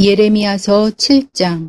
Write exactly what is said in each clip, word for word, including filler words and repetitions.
예레미야서 칠 장.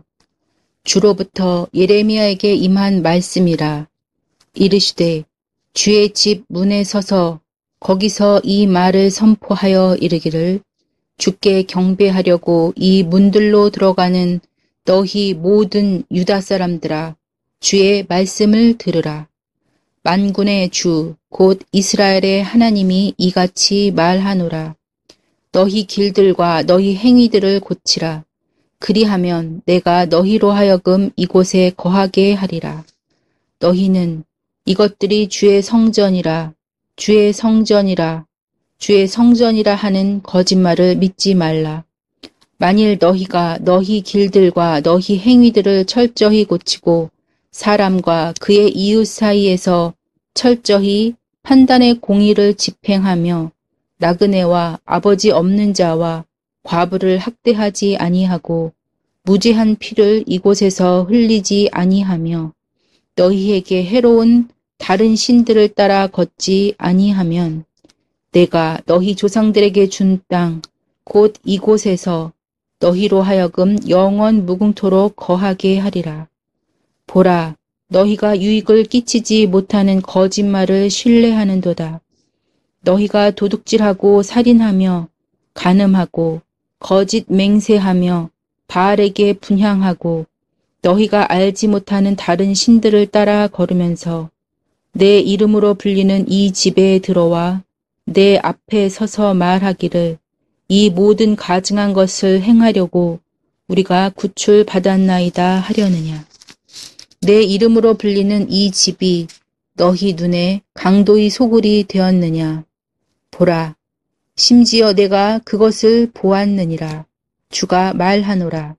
주로부터 예레미야에게 임한 말씀이라. 이르시되 주의 집 문에 서서 거기서 이 말을 선포하여 이르기를, 주께 경배하려고 이 문들로 들어가는 너희 모든 유다 사람들아, 주의 말씀을 들으라. 만군의 주 곧 이스라엘의 하나님이 이같이 말하노라. 너희 길들과 너희 행위들을 고치라. 그리하면 내가 너희로 하여금 이곳에 거하게 하리라. 너희는 이것들이 주의 성전이라, 주의 성전이라, 주의 성전이라 하는 거짓말을 믿지 말라. 만일 너희가 너희 길들과 너희 행위들을 철저히 고치고 사람과 그의 이웃 사이에서 철저히 판단의 공의를 집행하며 나그네와 아버지 없는 자와 과부를 학대하지 아니하고 무죄한 피를 이곳에서 흘리지 아니하며 너희에게 해로운 다른 신들을 따라 걷지 아니하면 내가 너희 조상들에게 준 땅 곧 이곳에서 너희로 하여금 영원 무궁토록 거하게 하리라. 보라, 너희가 유익을 끼치지 못하는 거짓말을 신뢰하는도다. 너희가 도둑질하고 살인하며 간음하고 거짓 맹세하며 바알에게 분향하고 너희가 알지 못하는 다른 신들을 따라 걸으면서 내 이름으로 불리는 이 집에 들어와 내 앞에 서서 말하기를, 이 모든 가증한 것을 행하려고 우리가 구출받았나이다 하려느냐. 내 이름으로 불리는 이 집이 너희 눈에 강도의 소굴이 되었느냐. 보라, 심지어 내가 그것을 보았느니라. 주가 말하노라.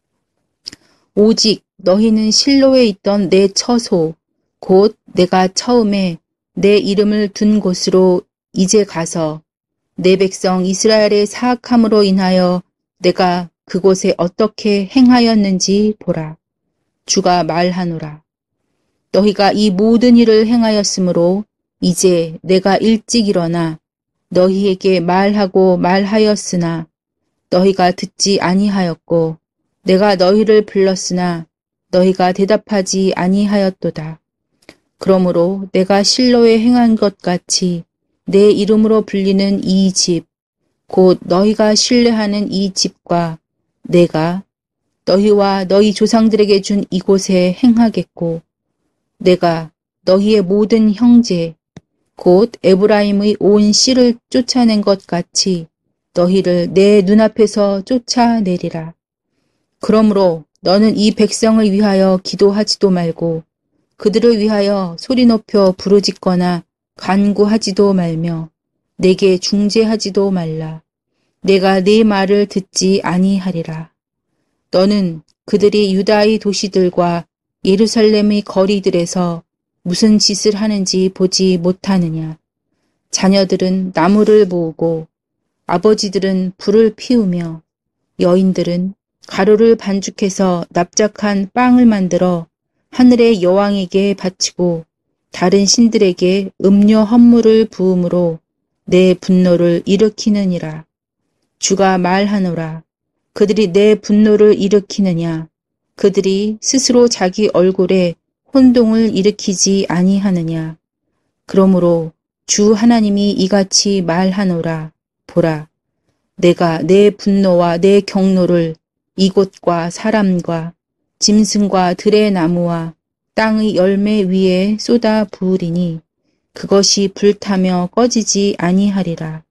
오직 너희는 실로에 있던 내 처소, 곧 내가 처음에 내 이름을 둔 곳으로 이제 가서 내 백성 이스라엘의 사악함으로 인하여 내가 그곳에 어떻게 행하였는지 보라. 주가 말하노라. 너희가 이 모든 일을 행하였으므로 이제 내가 일찍 일어나 너희에게 말하고 말하였으나 너희가 듣지 아니하였고 내가 너희를 불렀으나 너희가 대답하지 아니하였도다. 그러므로 내가 실로에 행한 것 같이 내 이름으로 불리는 이 집, 곧 너희가 신뢰하는 이 집과 내가 너희와 너희 조상들에게 준 이곳에 행하겠고 내가 너희의 모든 형제, 곧 에브라임의 온 씨를 쫓아낸 것 같이 너희를 내 눈앞에서 쫓아내리라. 그러므로 너는 이 백성을 위하여 기도하지도 말고 그들을 위하여 소리 높여 부르짖거나 간구하지도 말며 내게 중재하지도 말라. 내가 네 말을 듣지 아니하리라. 너는 그들이 유다의 도시들과 예루살렘의 거리들에서 무슨 짓을 하는지 보지 못하느냐. 자녀들은 나무를 모으고 아버지들은 불을 피우며 여인들은 가루를 반죽해서 납작한 빵을 만들어 하늘의 여왕에게 바치고 다른 신들에게 음료 헌물을 부음으로 내 분노를 일으키느니라. 주가 말하노라. 그들이 내 분노를 일으키느냐. 그들이 스스로 자기 얼굴에 혼동을 일으키지 아니하느냐. 그러므로 주 하나님이 이같이 말하노라. 보라, 내가 내 분노와 내 경노를 이곳과 사람과 짐승과 들의 나무와 땅의 열매 위에 쏟아 부으리니 그것이 불타며 꺼지지 아니하리라.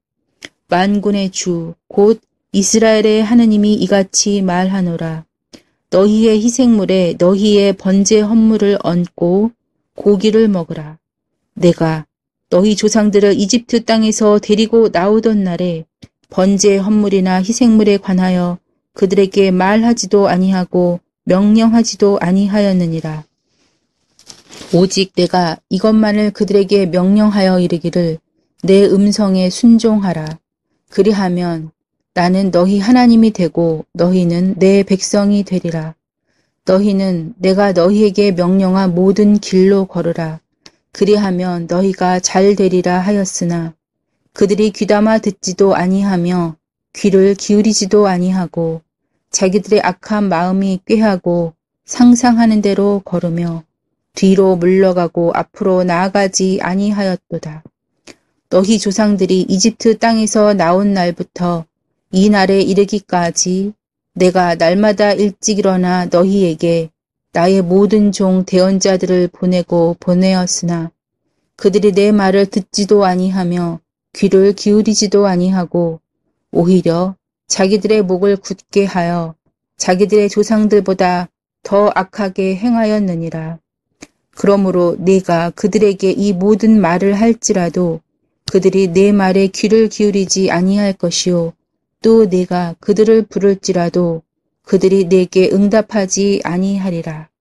만군의 주 곧 이스라엘의 하느님이 이같이 말하노라. 너희의 희생물에 너희의 번제 헌물을 얹고 고기를 먹으라. 내가 너희 조상들을 이집트 땅에서 데리고 나오던 날에 번제 헌물이나 희생물에 관하여 그들에게 말하지도 아니하고 명령하지도 아니하였느니라. 오직 내가 이것만을 그들에게 명령하여 이르기를, 내 음성에 순종하라. 그리하면 나는 너희 하나님이 되고 너희는 내 백성이 되리라. 너희는 내가 너희에게 명령한 모든 길로 걸으라. 그리하면 너희가 잘 되리라 하였으나 그들이 귀담아 듣지도 아니하며 귀를 기울이지도 아니하고 자기들의 악한 마음이 꾀하고 상상하는 대로 걸으며 뒤로 물러가고 앞으로 나아가지 아니하였도다. 너희 조상들이 이집트 땅에서 나온 날부터 이 날에 이르기까지 내가 날마다 일찍 일어나 너희에게 나의 모든 종 대언자들을 보내고 보내었으나 그들이 내 말을 듣지도 아니하며 귀를 기울이지도 아니하고 오히려 자기들의 목을 굳게 하여 자기들의 조상들보다 더 악하게 행하였느니라. 그러므로 내가 그들에게 이 모든 말을 할지라도 그들이 내 말에 귀를 기울이지 아니할 것이요 또 내가 그들을 부를지라도 그들이 내게 응답하지 아니하리라.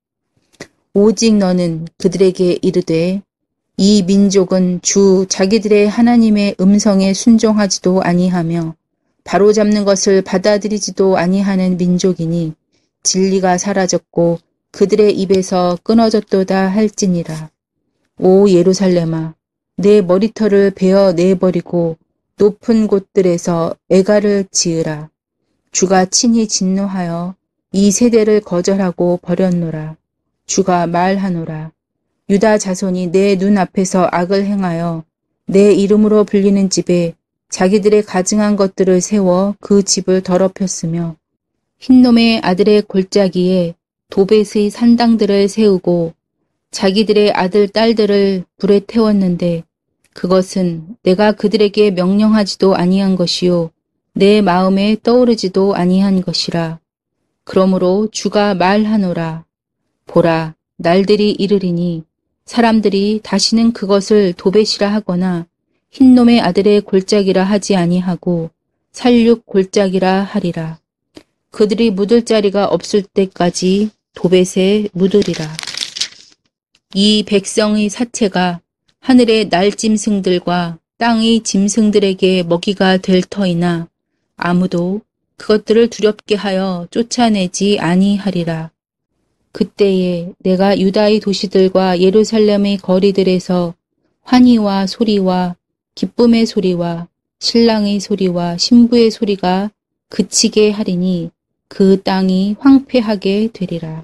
오직 너는 그들에게 이르되 이 민족은 주 자기들의 하나님의 음성에 순종하지도 아니하며 바로잡는 것을 받아들이지도 아니하는 민족이니 진리가 사라졌고 그들의 입에서 끊어졌도다 할지니라. 오 예루살렘아, 내 머리털을 베어 내버리고 높은 곳들에서 애가를 지으라. 주가 친히 진노하여 이 세대를 거절하고 버렸노라. 주가 말하노라. 유다 자손이 내 눈앞에서 악을 행하여 내 이름으로 불리는 집에 자기들의 가증한 것들을 세워 그 집을 더럽혔으며 흰놈의 아들의 골짜기에 도벳의 산당들을 세우고 자기들의 아들 딸들을 불에 태웠는데 그것은 내가 그들에게 명령하지도 아니한 것이요 내 마음에 떠오르지도 아니한 것이라. 그러므로 주가 말하노라. 보라, 날들이 이르리니 사람들이 다시는 그것을 도벳이라 하거나 흰놈의 아들의 골짜기라 하지 아니하고 살육 골짜기라 하리라. 그들이 묻을 자리가 없을 때까지 도벳에 묻으리라. 이 백성의 사체가 하늘의 날짐승들과 땅의 짐승들에게 먹이가 될 터이나 아무도 그것들을 두렵게 하여 쫓아내지 아니하리라. 그때에 내가 유다의 도시들과 예루살렘의 거리들에서 환희와 소리와 기쁨의 소리와 신랑의 소리와 신부의 소리가 그치게 하리니 그 땅이 황폐하게 되리라.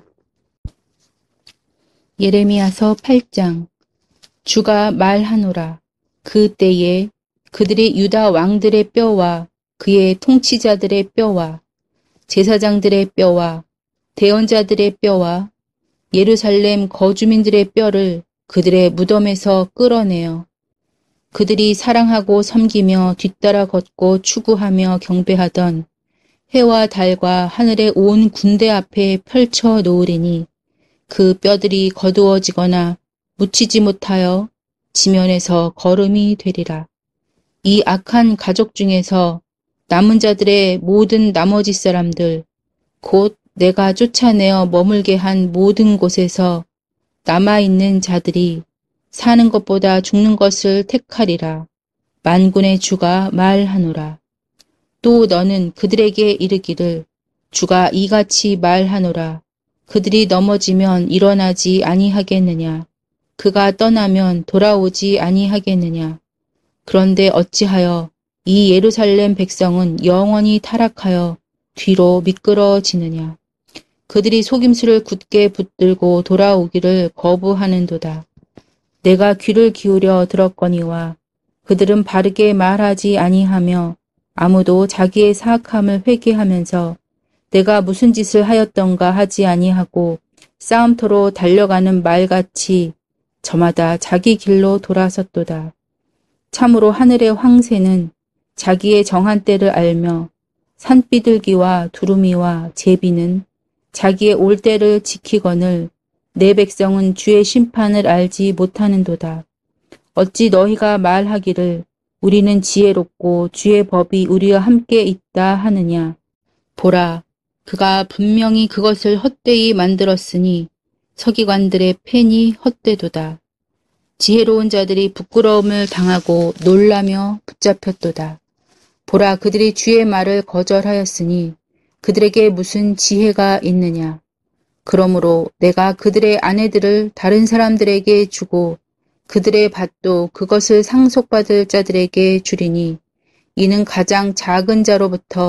예레미야서 팔 장. 주가 말하노라. 그 때에 그들이 유다 왕들의 뼈와 그의 통치자들의 뼈와 제사장들의 뼈와 대언자들의 뼈와 예루살렘 거주민들의 뼈를 그들의 무덤에서 끌어내어 그들이 사랑하고 섬기며 뒤따라 걷고 추구하며 경배하던 해와 달과 하늘의 온 군대 앞에 펼쳐 놓으리니 그 뼈들이 거두어지거나 묻히지 못하여 지면에서 거름이 되리라. 이 악한 가족 중에서 남은 자들의 모든 나머지 사람들 곧 내가 쫓아내어 머물게 한 모든 곳에서 남아있는 자들이 사는 것보다 죽는 것을 택하리라. 만군의 주가 말하노라. 또 너는 그들에게 이르기를 주가 이같이 말하노라. 그들이 넘어지면 일어나지 아니하겠느냐. 그가 떠나면 돌아오지 아니하겠느냐. 그런데 어찌하여 이 예루살렘 백성은 영원히 타락하여 뒤로 미끄러지느냐. 그들이 속임수를 굳게 붙들고 돌아오기를 거부하는도다. 내가 귀를 기울여 들었거니와 그들은 바르게 말하지 아니하며 아무도 자기의 사악함을 회개하면서 내가 무슨 짓을 하였던가 하지 아니하고 싸움터로 달려가는 말같이 저마다 자기 길로 돌아섰도다. 참으로 하늘의 황새는 자기의 정한 때를 알며 산비둘기와 두루미와 제비는 자기의 올 때를 지키거늘 내 백성은 주의 심판을 알지 못하는도다. 어찌 너희가 말하기를 우리는 지혜롭고 주의 법이 우리와 함께 있다 하느냐. 보라, 그가 분명히 그것을 헛되이 만들었으니 서기관들의 펜이 헛되도다. 지혜로운 자들이 부끄러움을 당하고 놀라며 붙잡혔도다. 보라, 그들이 주의 말을 거절하였으니 그들에게 무슨 지혜가 있느냐. 그러므로 내가 그들의 아내들을 다른 사람들에게 주고 그들의 밭도 그것을 상속받을 자들에게 주리니 이는 가장 작은 자로부터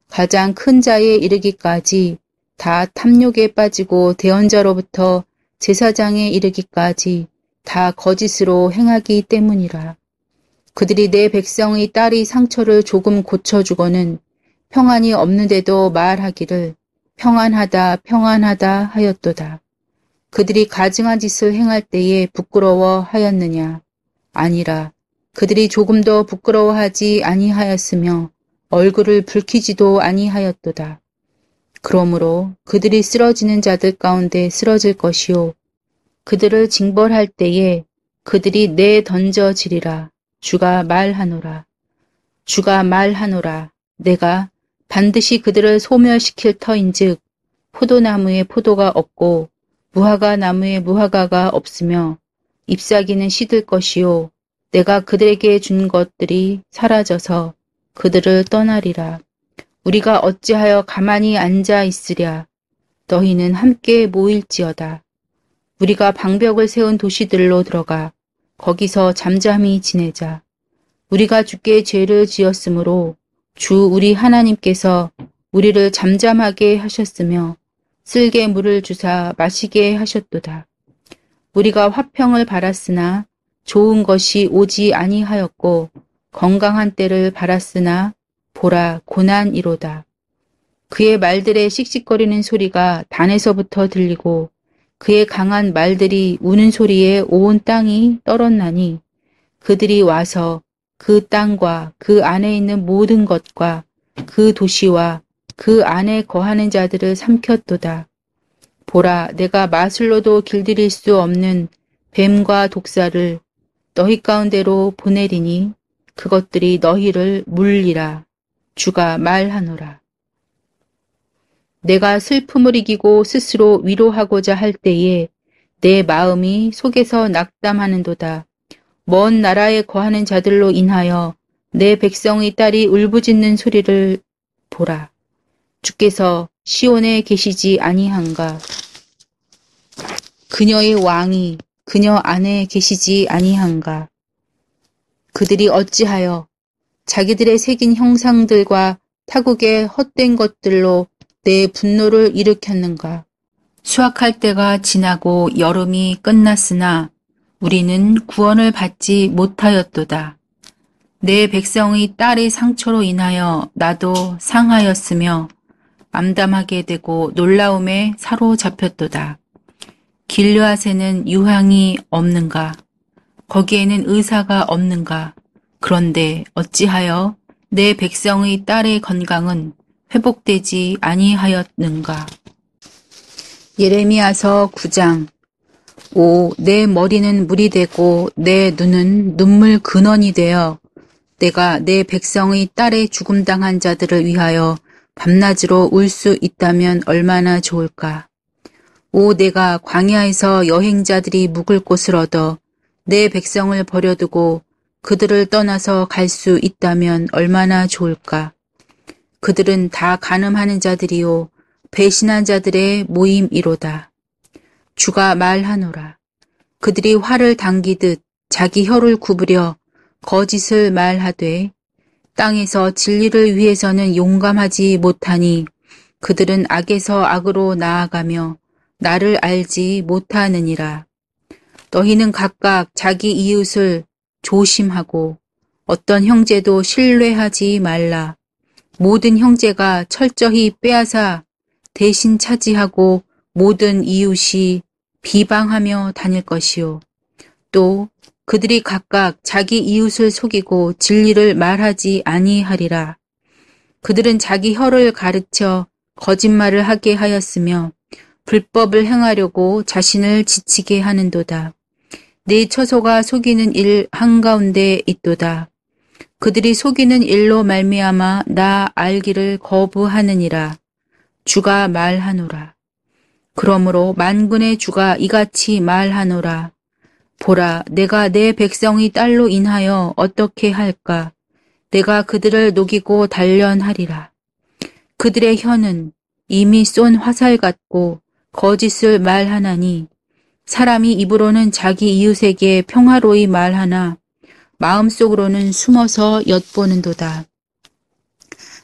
가장 큰 자에 이르기까지 다 탐욕에 빠지고 대언자로부터 제사장에 이르기까지 다 거짓으로 행하기 때문이라. 그들이 내 백성의 딸이 상처를 조금 고쳐주고는 평안이 없는데도 말하기를 평안하다 평안하다 하였도다. 그들이 가증한 짓을 행할 때에 부끄러워 하였느냐? 아니라 그들이 조금도 부끄러워하지 아니하였으며 얼굴을 붉히지도 아니하였도다. 그러므로 그들이 쓰러지는 자들 가운데 쓰러질 것이요 그들을 징벌할 때에 그들이 내던져지리라. 주가 말하노라. 주가 말하노라. 내가 반드시 그들을 소멸시킬 터인즉 포도나무에 포도가 없고 무화과 나무에 무화과가 없으며 잎사귀는 시들 것이요 내가 그들에게 준 것들이 사라져서 그들을 떠나리라. 우리가 어찌하여 가만히 앉아 있으랴. 너희는 함께 모일지어다. 우리가 방벽을 세운 도시들로 들어가 거기서 잠잠히 지내자. 우리가 주께 죄를 지었으므로 주 우리 하나님께서 우리를 잠잠하게 하셨으며 쓸개 물을 주사 마시게 하셨도다. 우리가 화평을 바랐으나 좋은 것이 오지 아니하였고 건강한 때를 바랐으나 보라 고난이로다. 그의 말들의 씩씩거리는 소리가 단에서부터 들리고 그의 강한 말들이 우는 소리에 온 땅이 떨었나니 그들이 와서 그 땅과 그 안에 있는 모든 것과 그 도시와 그 안에 거하는 자들을 삼켰도다. 보라 내가 마술로도 길들일 수 없는 뱀과 독사를 너희 가운데로 보내리니 그것들이 너희를 물리라. 주가 말하노라. 내가 슬픔을 이기고 스스로 위로하고자 할 때에 내 마음이 속에서 낙담하는도다. 먼 나라에 거하는 자들로 인하여 내 백성의 딸이 울부짖는 소리를 보라. 주께서 시온에 계시지 아니한가. 그녀의 왕이 그녀 안에 계시지 아니한가. 그들이 어찌하여 자기들의 새긴 형상들과 타국의 헛된 것들로 내 분노를 일으켰는가. 수확할 때가 지나고 여름이 끝났으나 우리는 구원을 받지 못하였도다. 내 백성의 딸의 상처로 인하여 나도 상하였으며 암담하게 되고 놀라움에 사로잡혔도다. 길르앗에는 유황이 없는가? 거기에는 의사가 없는가? 그런데 어찌하여 내 백성의 딸의 건강은 회복되지 아니하였는가. 예레미야서 구 장. 오, 내 머리는 물이 되고 내 눈은 눈물 근원이 되어 내가 내 백성의 딸의 죽음당한 자들을 위하여 밤낮으로 울 수 있다면 얼마나 좋을까. 오, 내가 광야에서 여행자들이 묵을 곳을 얻어 내 백성을 버려두고 그들을 떠나서 갈 수 있다면 얼마나 좋을까. 그들은 다 간음하는 자들이요 배신한 자들의 모임이로다. 주가 말하노라. 그들이 활을 당기듯 자기 혀를 구부려 거짓을 말하되 땅에서 진리를 위해서는 용감하지 못하니 그들은 악에서 악으로 나아가며 나를 알지 못하느니라. 너희는 각각 자기 이웃을 조심하고 어떤 형제도 신뢰하지 말라. 모든 형제가 철저히 빼앗아 대신 차지하고 모든 이웃이 비방하며 다닐 것이요. 또 그들이 각각 자기 이웃을 속이고 진리를 말하지 아니하리라. 그들은 자기 혀를 가르쳐 거짓말을 하게 하였으며 불법을 행하려고 자신을 지치게 하는도다. 내 처소가 속이는 일 한가운데 있도다. 그들이 속이는 일로 말미암아 나 알기를 거부하느니라. 주가 말하노라. 그러므로 만군의 주가 이같이 말하노라. 보라, 내가 내 백성의 딸로 인하여 어떻게 할까? 내가 그들을 녹이고 단련하리라. 그들의 혀는 이미 쏜 화살 같고 거짓을 말하나니 사람이 입으로는 자기 이웃에게 평화로이 말하나 마음속으로는 숨어서 엿보는도다.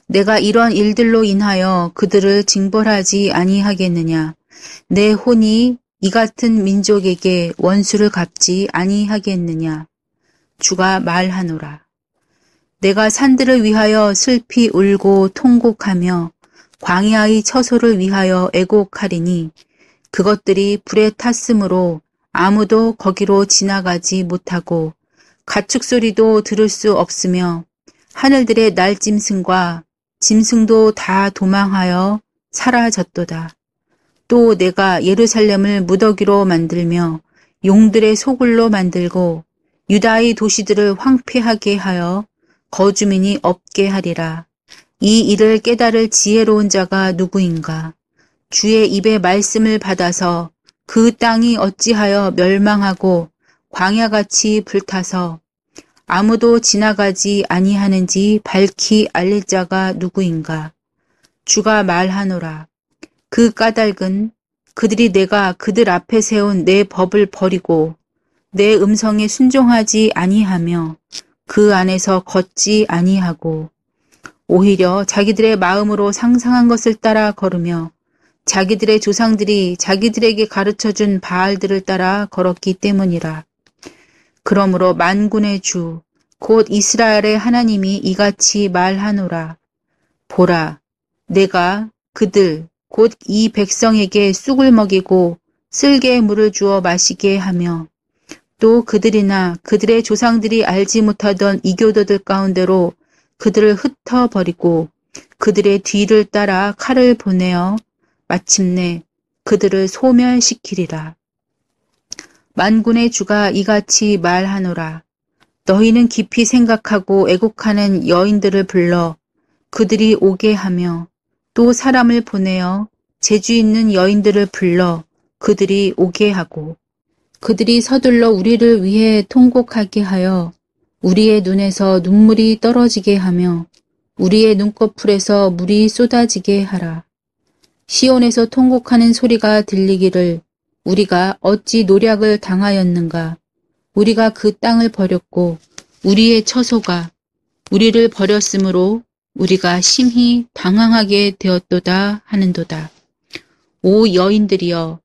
내가 이런 일들로 인하여 그들을 징벌하지 아니하겠느냐. 내 혼이 이 같은 민족에게 원수를 갚지 아니하겠느냐. 주가 말하노라. 내가 산들을 위하여 슬피 울고 통곡하며 광야의 처소를 위하여 애곡하리니 그것들이 불에 탔으므로 아무도 거기로 지나가지 못하고 가축 소리도 들을 수 없으며 하늘들의 날짐승과 짐승도 다 도망하여 사라졌도다. 또 내가 예루살렘을 무더기로 만들며 용들의 소굴로 만들고 유다의 도시들을 황폐하게 하여 거주민이 없게 하리라. 이 일을 깨달을 지혜로운 자가 누구인가? 주의 입의 말씀을 받아서 그 땅이 어찌하여 멸망하고 광야같이 불타서 아무도 지나가지 아니하는지 밝히 알릴 자가 누구인가? 주가 말하노라. 그 까닭은 그들이 내가 그들 앞에 세운 내 법을 버리고 내 음성에 순종하지 아니하며 그 안에서 걷지 아니하고 오히려 자기들의 마음으로 상상한 것을 따라 걸으며 자기들의 조상들이 자기들에게 가르쳐준 바알들을 따라 걸었기 때문이라. 그러므로 만군의 주, 곧 이스라엘의 하나님이 이같이 말하노라. 보라, 내가 그들, 곧 이 백성에게 쑥을 먹이고 쓸개의 물을 주어 마시게 하며 또 그들이나 그들의 조상들이 알지 못하던 이교도들 가운데로 그들을 흩어버리고 그들의 뒤를 따라 칼을 보내어 마침내 그들을 소멸시키리라. 만군의 주가 이같이 말하노라. 너희는 깊이 생각하고 애곡하는 여인들을 불러 그들이 오게 하며 또 사람을 보내어 재주 있는 여인들을 불러 그들이 오게 하고 그들이 서둘러 우리를 위해 통곡하게 하여 우리의 눈에서 눈물이 떨어지게 하며 우리의 눈꺼풀에서 물이 쏟아지게 하라. 시온에서 통곡하는 소리가 들리기를 우리가 어찌 노략을 당하였는가. 우리가 그 땅을 버렸고 우리의 처소가 우리를 버렸으므로 우리가 심히 방황하게 되었도다 하는도다. 오 여인들이여,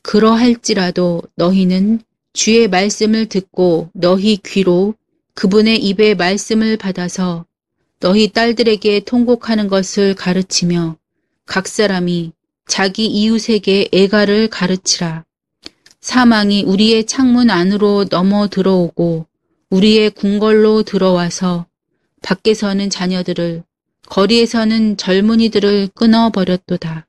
그러할지라도 너희는 주의 말씀을 듣고 너희 귀로 그분의 입의 말씀을 받아서 너희 딸들에게 통곡하는 것을 가르치며 각 사람이 자기 이웃에게 애가를 가르치라. 사망이 우리의 창문 안으로 넘어 들어오고 우리의 궁궐로 들어와서 밖에서는 자녀들을 거리에서는 젊은이들을 끊어버렸도다.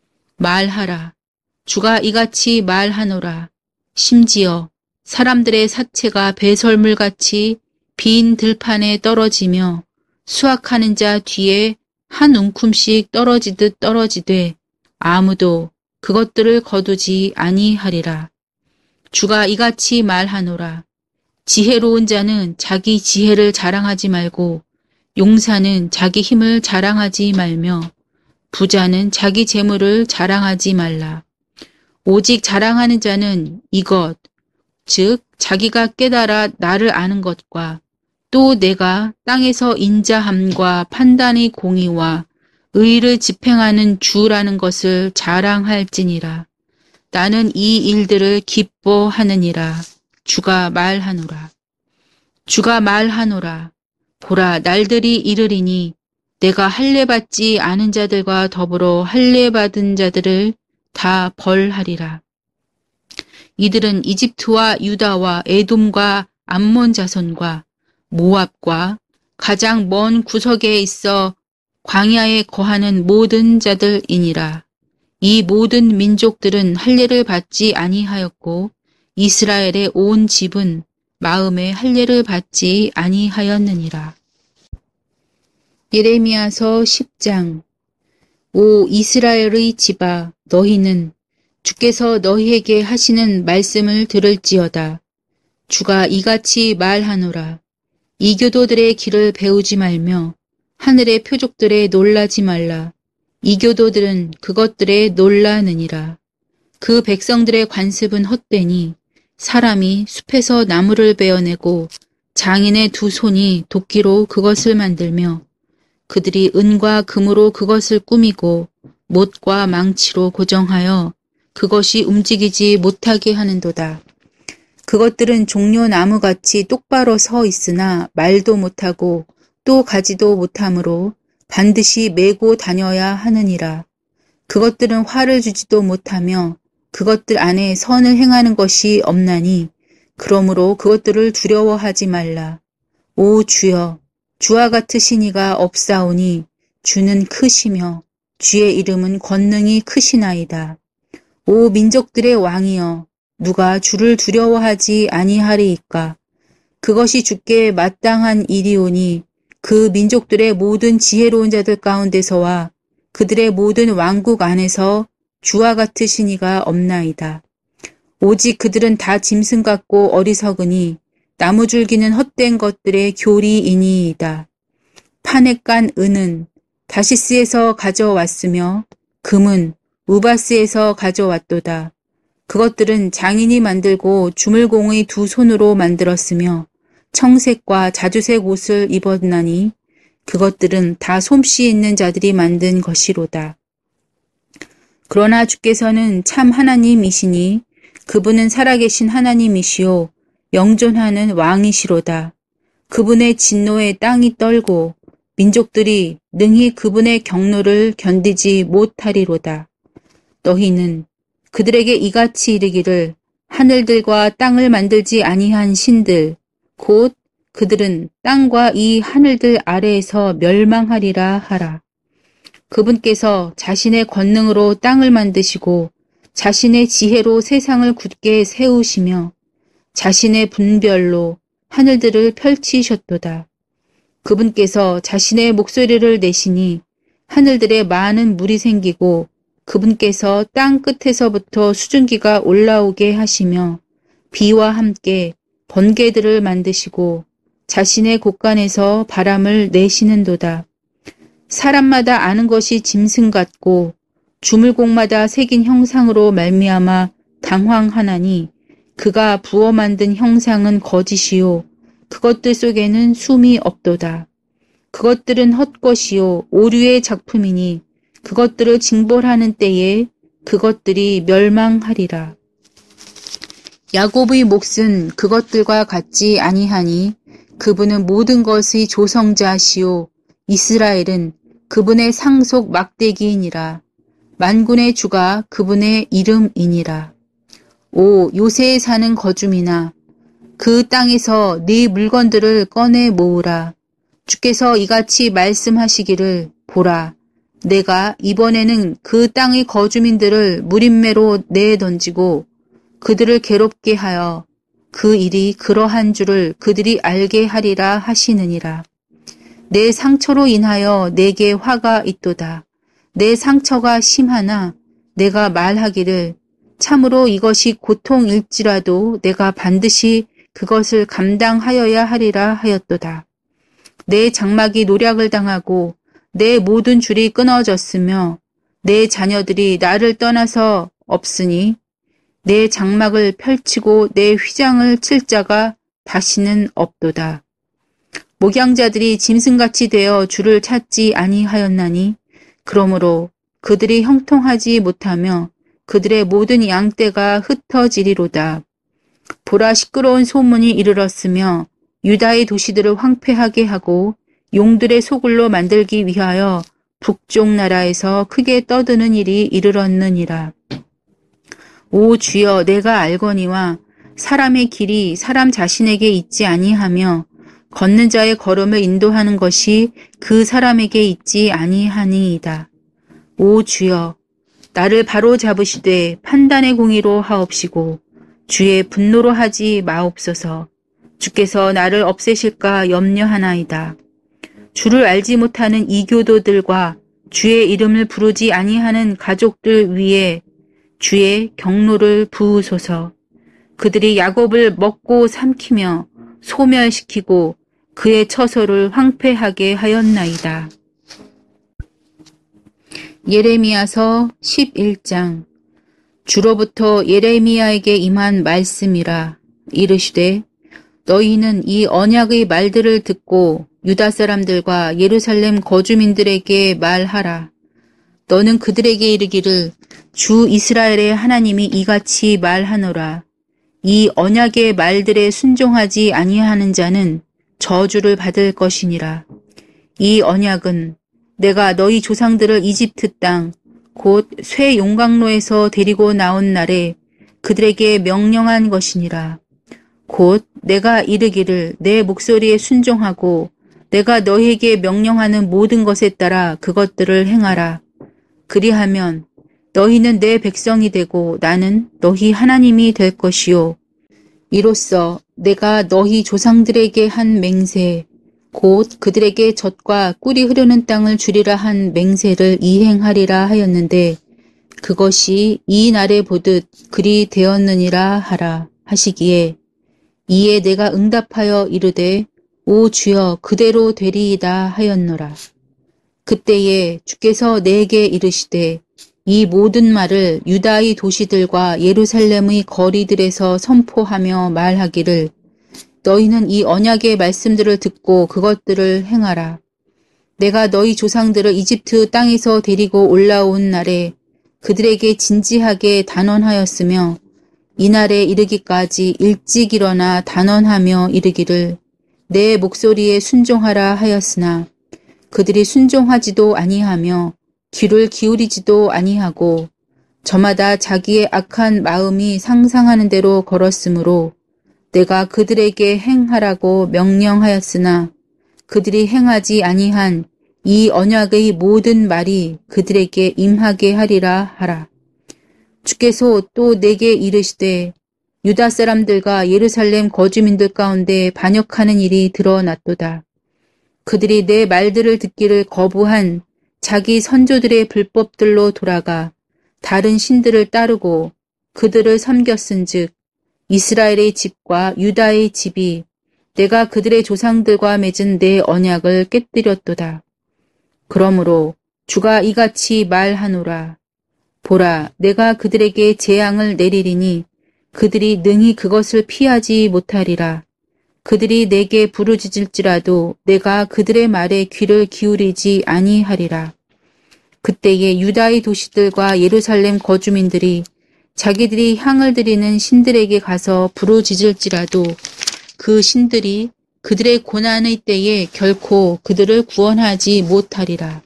말하라. 주가 이같이 말하노라. 심지어 사람들의 사체가 배설물같이 빈 들판에 떨어지며 수확하는 자 뒤에 한 움큼씩 떨어지듯 떨어지되 아무도 그것들을 거두지 아니하리라. 주가 이같이 말하노라. 지혜로운 자는 자기 지혜를 자랑하지 말고 용사는 자기 힘을 자랑하지 말며 부자는 자기 재물을 자랑하지 말라. 오직 자랑하는 자는 이것, 즉 자기가 깨달아 나를 아는 것과 또 내가 땅에서 인자함과 판단의 공의와 의를 집행하는 주라는 것을 자랑할지니라. 나는 이 일들을 기뻐하느니라. 주가 말하노라. 주가 말하노라. 보라, 날들이 이르리니 내가 할례받지 않은 자들과 더불어 할례받은 자들을 다 벌하리라. 이들은 이집트와 유다와 에돔과 암몬 자손과 모압과 가장 먼 구석에 있어 광야에 거하는 모든 자들이니라. 이 모든 민족들은 할례를 받지 아니하였고 이스라엘의 온 집은 마음에 할례를 받지 아니하였느니라. 예레미야서 십 장. 오 이스라엘의 집아, 너희는 주께서 너희에게 하시는 말씀을 들을지어다. 주가 이같이 말하노라. 이교도들의 길을 배우지 말며 하늘의 표적들에 놀라지 말라. 이교도들은 그것들에 놀라느니라. 그 백성들의 관습은 헛되니 사람이 숲에서 나무를 베어내고 장인의 두 손이 도끼로 그것을 만들며 그들이 은과 금으로 그것을 꾸미고 못과 망치로 고정하여 그것이 움직이지 못하게 하는도다. 그것들은 종려나무같이 똑바로 서 있으나 말도 못하고 또 가지도 못하므로 반드시 메고 다녀야 하느니라. 그것들은 화를 주지도 못하며 그것들 안에 선을 행하는 것이 없나니 그러므로 그것들을 두려워하지 말라. 오 주여, 주와 같으신 이가 없사오니 주는 크시며 주의 이름은 권능이 크시나이다. 오 민족들의 왕이여, 누가 주를 두려워하지 아니하리이까. 그것이 주께 마땅한 일이오니 그 민족들의 모든 지혜로운 자들 가운데서와 그들의 모든 왕국 안에서 주와 같으신 이가 없나이다. 오직 그들은 다 짐승 같고 어리석으니 나무줄기는 헛된 것들의 교리이니이다. 판에 깐 은은 다시스에서 가져왔으며 금은 우바스에서 가져왔도다. 그것들은 장인이 만들고 주물공의 두 손으로 만들었으며 청색과 자주색 옷을 입었나니 그것들은 다 솜씨 있는 자들이 만든 것이로다. 그러나 주께서는 참 하나님이시니 그분은 살아계신 하나님이시요 영존하는 왕이시로다. 그분의 진노에 땅이 떨고 민족들이 능히 그분의 경노를 견디지 못하리로다. 너희는 그들에게 이같이 이르기를 하늘들과 땅을 만들지 아니한 신들 곧 그들은 땅과 이 하늘들 아래에서 멸망하리라 하라. 그분께서 자신의 권능으로 땅을 만드시고 자신의 지혜로 세상을 굳게 세우시며 자신의 분별로 하늘들을 펼치셨도다. 그분께서 자신의 목소리를 내시니 하늘들에 많은 물이 생기고 그분께서 땅 끝에서부터 수증기가 올라오게 하시며 비와 함께 번개들을 만드시고 자신의 곳간에서 바람을 내시는도다. 사람마다 아는 것이 짐승 같고 주물공마다 새긴 형상으로 말미암아 당황하나니 그가 부어 만든 형상은 거짓이요 그것들 속에는 숨이 없도다. 그것들은 헛것이요 오류의 작품이니 그것들을 징벌하는 때에 그것들이 멸망하리라. 야곱의 몫은 그것들과 같지 아니하니 그분은 모든 것의 조성자시요 이스라엘은 그분의 상속 막대기이니라. 만군의 주가 그분의 이름이니라. 오 요새에 사는 거줌이나 그 땅에서 네 물건들을 꺼내 모으라. 주께서 이같이 말씀하시기를 보라. 내가 이번에는 그 땅의 거주민들을 무림매로 내던지고 그들을 괴롭게 하여 그 일이 그러한 줄을 그들이 알게 하리라 하시느니라. 내 상처로 인하여 내게 화가 있도다. 내 상처가 심하나 내가 말하기를 참으로 이것이 고통일지라도 내가 반드시 그것을 감당하여야 하리라 하였도다. 내 장막이 노략을 당하고 내 모든 줄이 끊어졌으며 내 자녀들이 나를 떠나서 없으니 내 장막을 펼치고 내 휘장을 칠 자가 다시는 없도다. 목양자들이 짐승같이 되어 주를 찾지 아니하였나니 그러므로 그들이 형통하지 못하며 그들의 모든 양떼가 흩어지리로다. 보라 시끄러운 소문이 이르렀으며 유다의 도시들을 황폐하게 하고 용들의 소굴로 만들기 위하여 북쪽 나라에서 크게 떠드는 일이 이르렀느니라. 오 주여 내가 알거니와 사람의 길이 사람 자신에게 있지 아니하며 걷는 자의 걸음을 인도하는 것이 그 사람에게 있지 아니하니이다. 오 주여 나를 바로 잡으시되 판단의 공의로 하옵시고 주의 분노로 하지 마옵소서. 주께서 나를 없애실까 염려하나이다. 주를 알지 못하는 이교도들과 주의 이름을 부르지 아니하는 가족들 위에 주의 경노를 부으소서. 그들이 야곱을 먹고 삼키며 소멸시키고 그의 처소를 황폐하게 하였나이다. 예레미야서 십일 장. 주로부터 예레미야에게 임한 말씀이라. 이르시되 너희는 이 언약의 말들을 듣고 유다 사람들과 예루살렘 거주민들에게 말하라. 너는 그들에게 이르기를 주 이스라엘의 하나님이 이같이 말하노라. 이 언약의 말들에 순종하지 아니하는 자는 저주를 받을 것이니라. 이 언약은 내가 너희 조상들을 이집트 땅 곧 쇠 용광로에서 데리고 나온 날에 그들에게 명령한 것이니라. 곧 내가 이르기를 내 목소리에 순종하고 내가 너희에게 명령하는 모든 것에 따라 그것들을 행하라. 그리하면 너희는 내 백성이 되고 나는 너희 하나님이 될 것이요. 이로써 내가 너희 조상들에게 한 맹세, 곧 그들에게 젖과 꿀이 흐르는 땅을 주리라 한 맹세를 이행하리라 하였는데 그것이 이 날에 보듯 그리 되었느니라 하라 하시기에 이에 내가 응답하여 이르되 오 주여 그대로 되리이다 하였노라. 그때에 주께서 내게 이르시되 이 모든 말을 유다의 도시들과 예루살렘의 거리들에서 선포하며 말하기를 너희는 이 언약의 말씀들을 듣고 그것들을 행하라. 내가 너희 조상들을 이집트 땅에서 데리고 올라온 날에 그들에게 진지하게 단언하였으며 이날에 이르기까지 일찍 일어나 단언하며 이르기를 내 목소리에 순종하라 하였으나 그들이 순종하지도 아니하며 귀를 기울이지도 아니하고 저마다 자기의 악한 마음이 상상하는 대로 걸었으므로 내가 그들에게 행하라고 명령하였으나 그들이 행하지 아니한 이 언약의 모든 말이 그들에게 임하게 하리라 하라. 주께서 또 내게 이르시되 유다 사람들과 예루살렘 거주민들 가운데 반역하는 일이 드러났도다. 그들이 내 말들을 듣기를 거부한 자기 선조들의 불법들로 돌아가 다른 신들을 따르고 그들을 섬겼은즉 이스라엘의 집과 유다의 집이 내가 그들의 조상들과 맺은 내 언약을 깨뜨렸도다. 그러므로 주가 이같이 말하노라. 보라, 내가 그들에게 재앙을 내리리니 그들이 능히 그것을 피하지 못하리라. 그들이 내게 부르짖을지라도 내가 그들의 말에 귀를 기울이지 아니하리라. 그때에 유다의 도시들과 예루살렘 거주민들이 자기들이 향을 드리는 신들에게 가서 부르짖을지라도 그 신들이 그들의 고난의 때에 결코 그들을 구원하지 못하리라.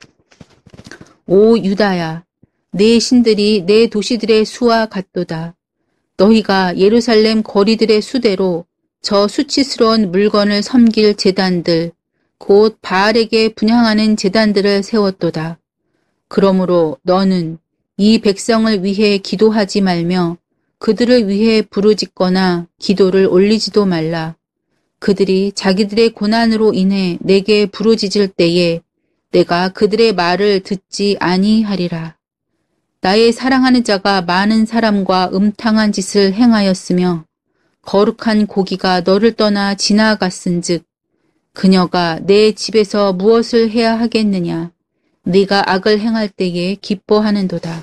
오 유다야, 내 신들이 내 도시들의 수와 같도다. 너희가 예루살렘 거리들의 수대로 저 수치스러운 물건을 섬길 제단들, 곧 바알에게 분향하는 제단들을 세웠도다. 그러므로 너는 이 백성을 위해 기도하지 말며 그들을 위해 부르짖거나 기도를 올리지도 말라. 그들이 자기들의 고난으로 인해 내게 부르짖을 때에 내가 그들의 말을 듣지 아니하리라. 나의 사랑하는 자가 많은 사람과 음탕한 짓을 행하였으며 거룩한 고기가 너를 떠나 지나갔은즉 그녀가 내 집에서 무엇을 해야 하겠느냐. 네가 악을 행할 때에 기뻐하는도다.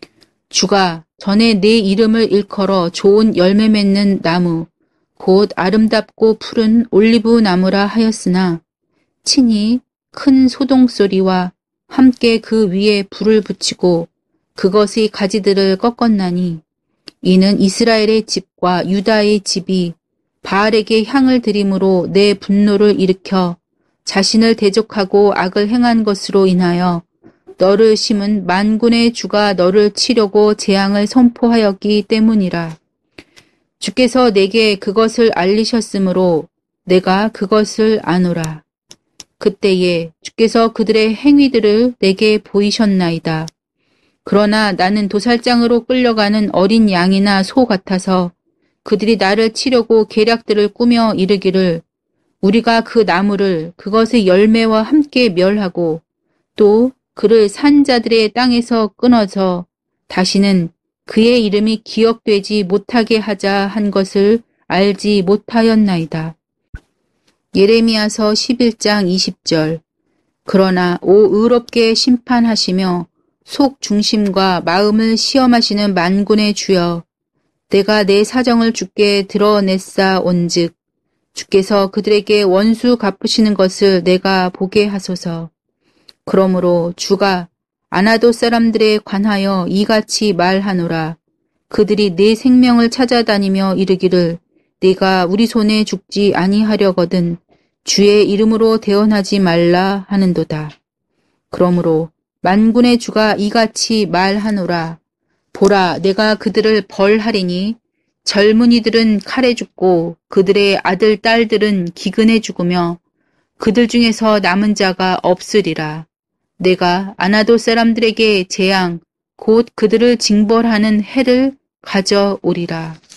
주가 전에 내 이름을 일컬어 좋은 열매 맺는 나무 곧 아름답고 푸른 올리브 나무라 하였으나 친히 큰 소동소리와 함께 그 위에 불을 붙이고 그것의 가지들을 꺾었나니 이는 이스라엘의 집과 유다의 집이 바알에게 향을 드림으로 내 분노를 일으켜 자신을 대적하고 악을 행한 것으로 인하여 너를 심은 만군의 주가 너를 치려고 재앙을 선포하였기 때문이라. 주께서 내게 그것을 알리셨으므로 내가 그것을 아노라. 그때에 주께서 그들의 행위들을 내게 보이셨나이다. 그러나 나는 도살장으로 끌려가는 어린 양이나 소 같아서 그들이 나를 치려고 계략들을 꾸며 이르기를 우리가 그 나무를 그것의 열매와 함께 멸하고 또 그를 산 자들의 땅에서 끊어서 다시는 그의 이름이 기억되지 못하게 하자 한 것을 알지 못하였나이다. 예레미야서 십일 장 이십 절. 그러나 오 의롭게 심판하시며 속 중심과 마음을 시험하시는 만군의 주여, 내가 내 사정을 주께 드러냈사온즉 주께서 그들에게 원수 갚으시는 것을 내가 보게 하소서. 그러므로 주가 아나도 사람들에 관하여 이같이 말하노라. 그들이 내 생명을 찾아다니며 이르기를 내가 우리 손에 죽지 아니하려거든 주의 이름으로 대언하지 말라 하는도다. 그러므로 만군의 주가 이같이 말하노라. 보라, 내가 그들을 벌하리니 젊은이들은 칼에 죽고 그들의 아들 딸들은 기근에 죽으며 그들 중에서 남은 자가 없으리라. 내가 아나도 사람들에게 재앙 곧 그들을 징벌하는 해를 가져오리라.